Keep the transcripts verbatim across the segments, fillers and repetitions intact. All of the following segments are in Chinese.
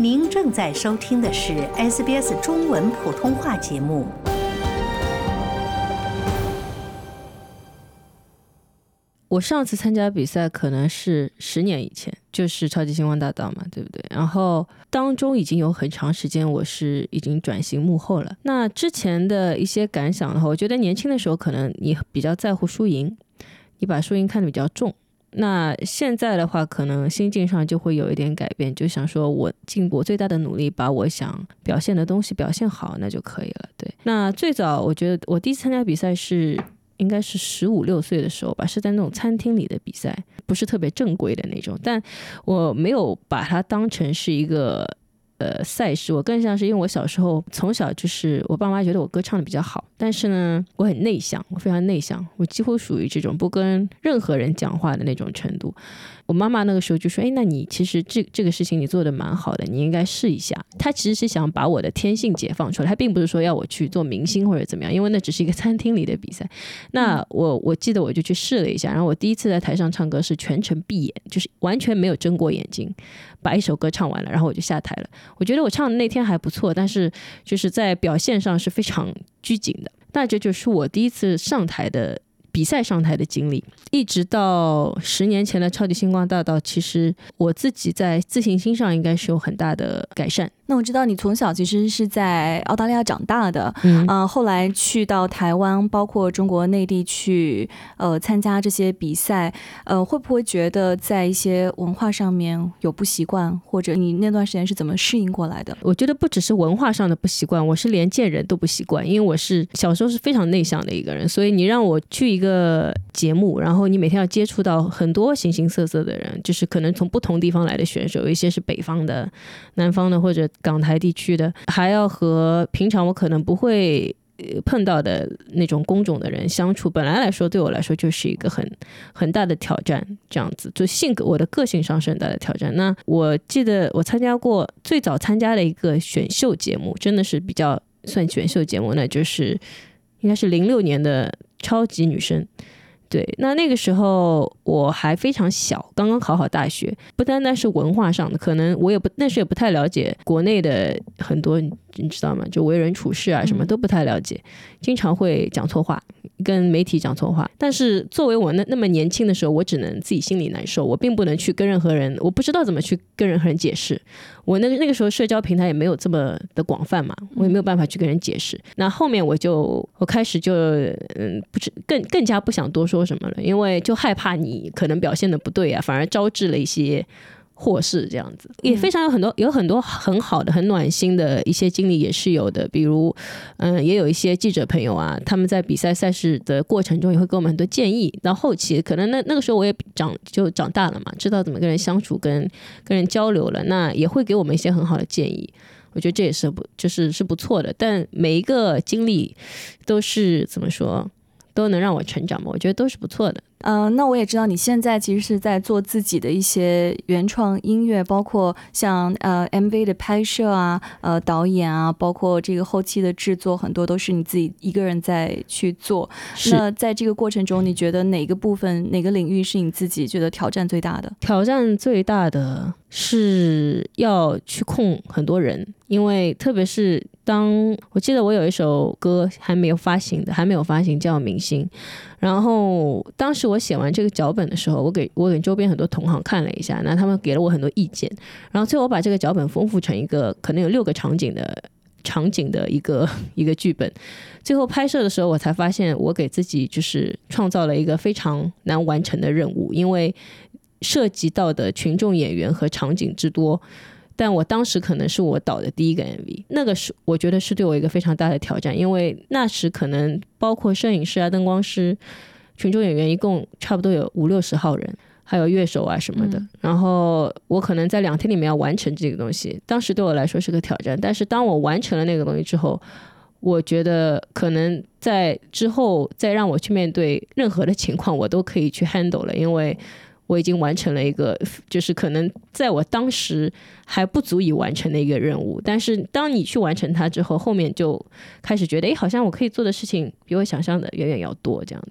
您正在收听的是 S B S 中文普通话节目。 我上次参加比赛可能是十年以前，就是超级星光大道嘛，对不对？然后当中已经有很长时间我是已经转型幕后了。那之前的一些感想的话，我觉得年轻的时候可能你比较在乎输赢，你把输赢看得比较重。那现在的话可能心境上就会有一点改变，就想说我尽我最大的努力把我想表现的东西表现好，那就可以了。对，那最早我觉得我第一次参加比赛是应该是十五六岁的时候吧，是在那种餐厅里的比赛，不是特别正规的那种，但我没有把它当成是一个呃赛事，我更像是因为我小时候从小就是我爸妈觉得我歌唱的比较好，但是呢我很内向，我非常内向，我几乎属于这种不跟任何人讲话的那种程度。我妈妈那个时候就说，哎，那你其实这这个事情你做的蛮好的，你应该试一下。她其实是想把我的天性解放出来，她并不是说要我去做明星或者怎么样，因为那只是一个餐厅里的比赛。那我我记得我就去试了一下，然后我第一次在台上唱歌是全程闭眼，就是完全没有睁过眼睛，把一首歌唱完了，然后我就下台了。我觉得我唱的那天还不错，但是就是在表现上是非常拘谨的。那这就是我第一次上台的比赛上台的经历。一直到十年前的超级星光大道，其实我自己在自信心上应该是有很大的改善。 那我知道你从小其实是在澳大利亚长大的， 嗯呃、后来去到台湾包括中国内地去呃参加这些比赛，呃会不会觉得在一些文化上面有不习惯，或者你那段时间是怎么适应过来的？ 我觉得不只是文化上的不习惯，我是连见人都不习惯，因为我是小时候是非常内向的一个人，所以你让我去一个节目，然后你每天要接触到很多形形色色的人，就是可能从不同地方来的选手，有一些是北方的、南方的或者港台地区的，还要和平常我可能不会碰到的那种工种的人相处，本来来说对我来说就是一个很很大的挑战，这样子就性格我的个性上是很大的挑战。那我记得我参加过最早参加的一个选秀节目，真的是比较算选秀节目，那就是应该是零六年的超级女声。对，那那个时候我还非常小，刚刚考好大学，不单单是文化上的，可能我也不那时也不太了解国内的很多，你知道吗？就为人处事啊什么都不太了解，经常会讲错话，跟媒体讲错话。但是作为我那那么年轻的时候，我只能自己心里难受，我并不能去跟任何人，我不知道怎么去跟任何人解释。我那个那个时候社交平台也没有这么的广泛嘛，我也没有办法去跟人解释。那后面我就我开始就嗯不是更更加不想多说什么了，因为就害怕你可能表现的不对啊，反而招致了一些祸事，这样子也非常有很多有很多很好的很暖心的一些经历也是有的。比如嗯，也有一些记者朋友啊，他们在比赛赛事的过程中也会给我们很多建议，到后期可能那那个时候我也长就长大了嘛，知道怎么跟人相处，跟跟人交流了，那也会给我们一些很好的建议。我觉得这也是不就是是不错的，但每一个经历都是怎么说都能让我成长嘛，我觉得都是不错的。 呃，那我也知道你现在其实是在做自己的一些原创音乐，包括像呃 M V 的拍摄啊，呃导演啊，包括这个后期的制作，很多都是你自己一个人在去做。那在这个过程中，你觉得哪个部分、哪个领域是你自己觉得挑战最大的？ 挑战最大的是要去控很多人，因为特别是当我记得我有一首歌还没有发行的，还没有发行叫《明星》，然后当时我写完这个脚本的时候，我给我给周边很多同行看了一下，那他们给了我很多意见，然后最后我把这个脚本丰富成一个可能有六个场景的场景的一个一个剧本。最后拍摄的时候我才发现我给自己就是创造了一个非常难完成的任务，因为涉及到的群众演员和场景之多，但我当时可能是我导的第一个 M V， 那个是我觉得是对我一个非常大的挑战，因为那时可能包括摄影师啊、灯光师、群众演员一共差不多有五六十号人，还有乐手啊什么的、嗯、然后我可能在两天里面要完成这个东西，当时对我来说是个挑战，但是当我完成了那个东西之后，我觉得可能在之后再让我去面对任何的情况我都可以去 handle 了，因为我已经完成了一个就是可能在我当时还不足以完成的一个任务，但是当你去完成它之后，后面就开始觉得诶，好像我可以做的事情比我想象的远远要多，这样子。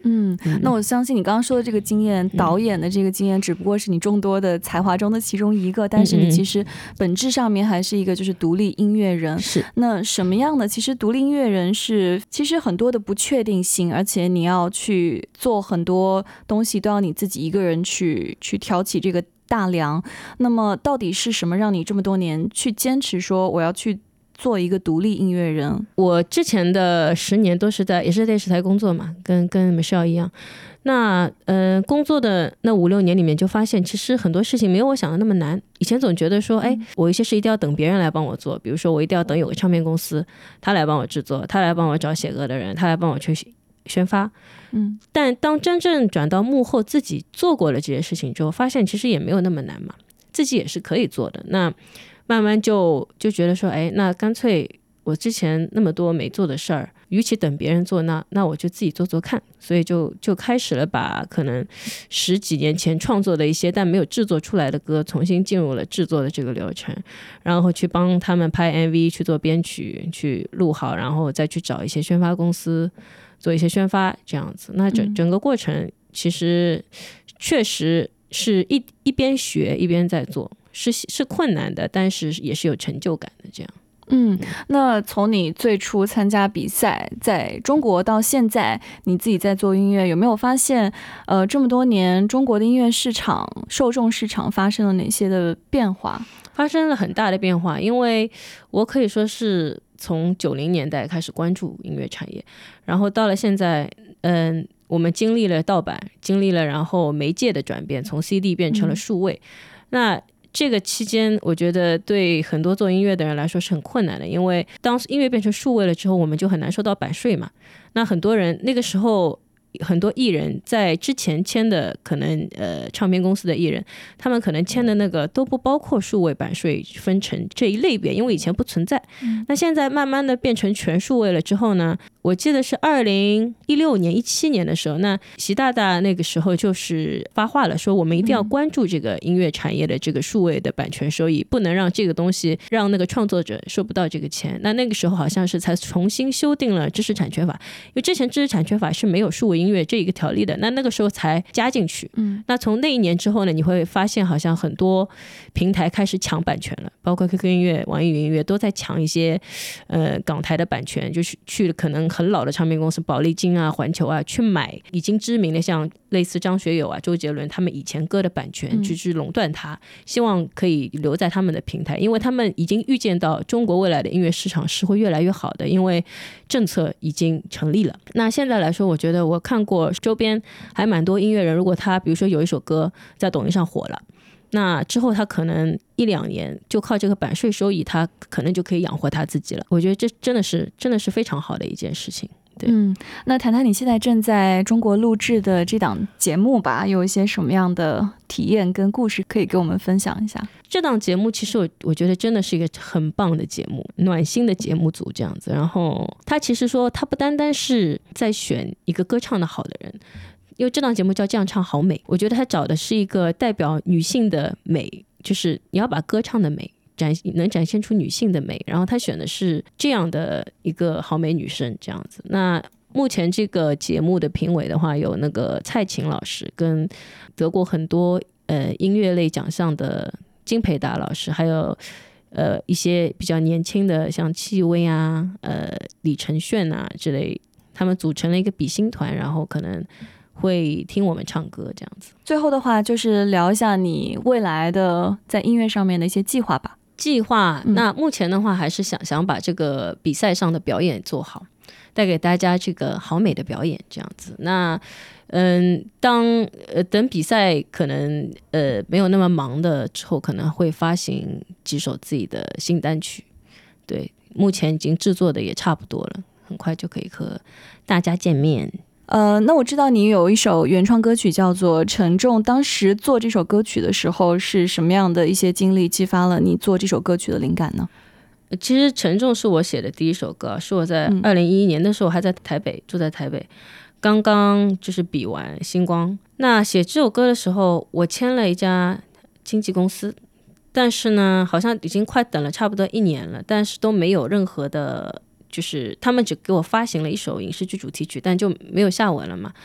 嗯，那我相信你刚刚说的这个经验，导演的这个经验只不过是你众多的才华中的其中一个，但是你其实本质上面还是一个就是独立音乐人。 是， 那什么样的其实独立音乐人是其实很多的不确定性，而且你要去做很多东西都要你自己一个人去去挑起这个大梁。那么到底是什么让你这么多年去坚持说我要去做一个独立音乐人？ 我之前的十年都是在也是在电视台工作嘛，跟跟 Michelle 一样。那呃，工作的那五六年里面就发现，其实很多事情没有我想的那么难。以前总觉得说，哎，我有些事一定要等别人来帮我做，比如说我一定要等有个唱片公司，他来帮我制作，他来帮我找写歌的人，他来帮我去宣发。 嗯， 但当真正转到幕后，自己做过了这些事情之后，发现其实也没有那么难嘛，自己也是可以做的。那慢慢就就觉得说，哎，那干脆我之前那么多没做的事儿，与其等别人做，那那我就自己做做看。所以就就开始了把可能十几年前创作的一些但没有制作出来的歌，重新进入了制作的这个流程，然后去帮他们拍 M V， 去做编曲，去录好，然后再去找一些宣发公司做一些宣发，这样子。那整整个过程其实确实是一一边学一边在做，是是困难的，但是也是有成就感的这样。 嗯，那从你最初参加比赛在中国到现在你自己在做音乐，有没有发现呃这么多年中国的音乐市场受众市场发生了哪些的变化？ 发生了很大的变化，因为我可以说是从九零年代开始关注音乐产业，然后到了现在，嗯，我们经历了盗版，经历了然后媒介的转变，从 C D 变成了数位。嗯、那这个期间我觉得对很多做音乐的人来说是很困难的，因为当音乐变成数位了之后，我们就很难收到版税嘛。那很多人那个时候很多艺人在之前签的可能呃唱片公司的艺人，他们可能签的那个都不包括数位版税分成这一类别，因为以前不存在。嗯、那现在慢慢的变成全数位了之后呢，我记得是二零一六年一七年的时候，那习大大那个时候就是发话了，说我们一定要关注这个音乐产业的这个数位的版权收益，不能让这个东西让那个创作者收不到这个钱。那那个时候好像是才重新修订了知识产权法，因为之前知识产权法是没有数位音乐这一个条例的，那那个时候才加进去。嗯，那从那一年之后呢，你会发现好像很多平台开始抢版权了，包括 Q Q 音乐、网易云音乐都在抢一些呃港台的版权，就是去可能很老的唱片公司宝丽金啊、环球啊去买已经知名的像类似张学友啊、周杰伦他们以前歌的版权，去去垄断它，希望可以留在他们的平台，因为他们已经预见到中国未来的音乐市场是会越来越好的，因为政策已经成立了。那现在来说，我觉得我看过周边还蛮多音乐人，如果他比如说有一首歌在抖音上火了，那之后他可能一两年就靠这个版税收益，他可能就可以养活他自己了。我觉得这真的是真的是非常好的一件事情。对， 嗯，那谈谈你现在正在中国录制的这档节目吧，有一些什么样的体验跟故事可以给我们分享一下？ 这档节目其实我我觉得真的是一个很棒的节目，暖心的节目组这样子。然后他其实说他不单单是在选一个歌唱的好的人，因为这档节目叫《这样唱好美》，我觉得他找的是一个代表女性的美，就是你要把歌唱的美展能展现出女性的美，然后他选的是这样的一个好美女生这样子。那目前这个节目的评委的话，有那个蔡琴老师，跟得过很多呃音乐类奖项的金培达老师，还有呃一些比较年轻的像戚薇啊、呃李承铉啊之类，他们组成了一个比心团，然后可能会听我们唱歌这样子。 最后的话就是聊一下你未来的在音乐上面的一些计划吧。 计划，那目前的话还是想想把这个比赛上的表演做好，带给大家这个好美的表演这样子。那嗯，当呃等比赛可能呃没有那么忙的之后，可能会发行几首自己的新单曲。对，目前已经制作的也差不多了，很快就可以和大家见面。 呃，那我知道你有一首原创歌曲叫做《沉重》，当时做这首歌曲的时候是什么样的一些经历激发了你做这首歌曲的灵感呢？ 其实《沉重》是我写的第一首歌，是我在二零一一年的时候还在台北，住在台北，刚刚就是比完星光。那写这首歌的时候，我签了一家经纪公司，但是呢，好像已经快等了差不多一年了，但是都没有任何的。就是他们只给我发行了一首影视剧主题曲，但就没有下文了嘛。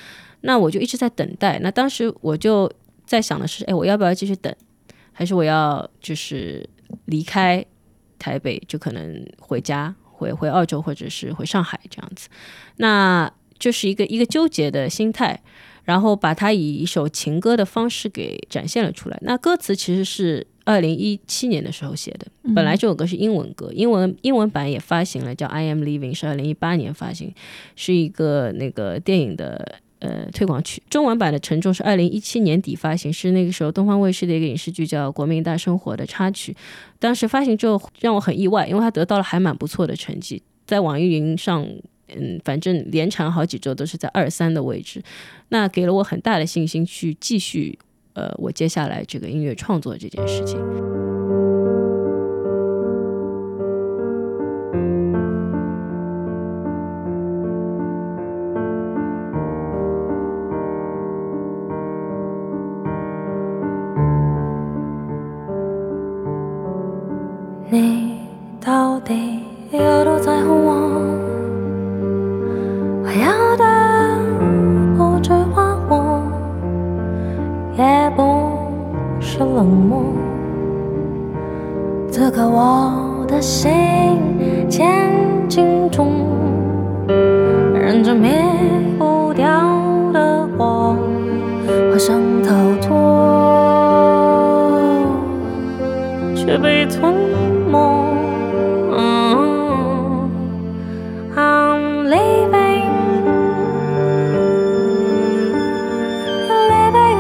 那我就一直在等待。那当时我就在想的是，哎，我要不要继续等，还是我要就是离开台北，就可能回家，回回澳洲或者是回上海这样子。那就是一个一个纠结的心态，然后把它以一首情歌的方式给展现了出来。那歌词其实是二零一七年的时候写的，本来这首歌是英文歌，英文英文版也发行了，叫 I Am Living， 是二零一八年发行，是一个那个电影的呃推广曲。中文版的沉重是二零一七年底发行，是那个时候东方卫视的一个影视剧叫《国民大生活》的插曲。当时发行之后让我很意外，因为它得到了还蛮不错的成绩，在网易云上嗯，反正连长好几周都是在二三的位置，那给了我很大的信心去继续呃，我接下来这个音乐创作这件事情。 你到底有多在乎我？我要的不只花火，也不是冷漠。此刻我的心前进中，忍着灭不掉的火，我想逃脱，却被吞没。I'm leaving, leaving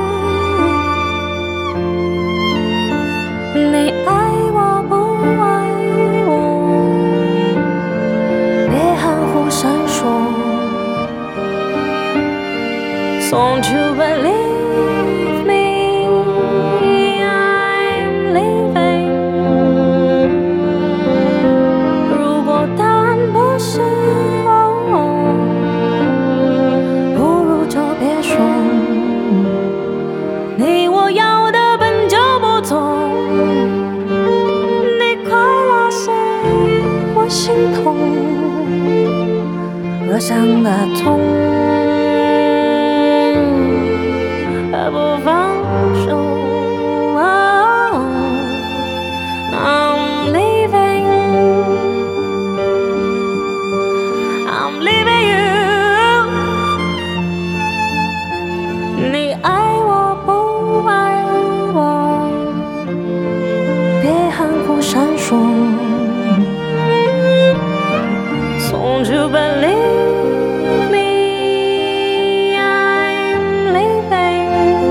you. 你爱我不爱我，别含糊闪烁。Don't you believe me? I'm leaving. 如果答案不是你我要的本就不同，你快乐时我心痛，若想打通而不放手。I'm leaving, I'm leaving you. 你爱我不爱我，别含糊闪烁。Don't you believe me? I'm leaving.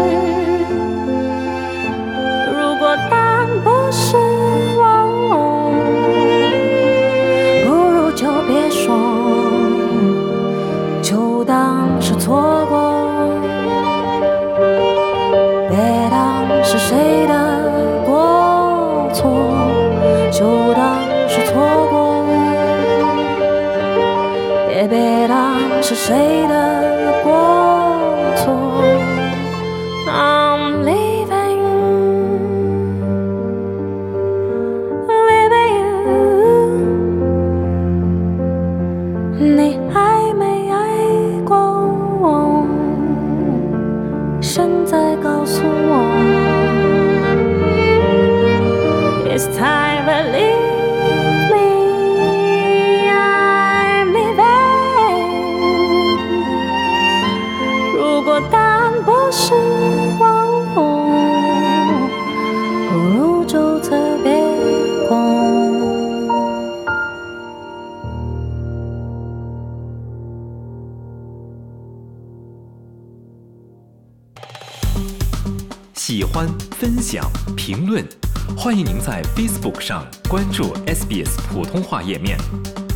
如果答案不是我，不如就别说，就当是错过。别当是谁的过错，就当是错过。也别当是谁的过错。I'm leaving, leaving you. 你爱没爱过我？现在告诉我 It's time to leave me. I'm leaving. 如果答案不是我，不如就此别过。 喜欢、分享、评论，欢迎您在 Facebook 上关注 S B S 普通话页面。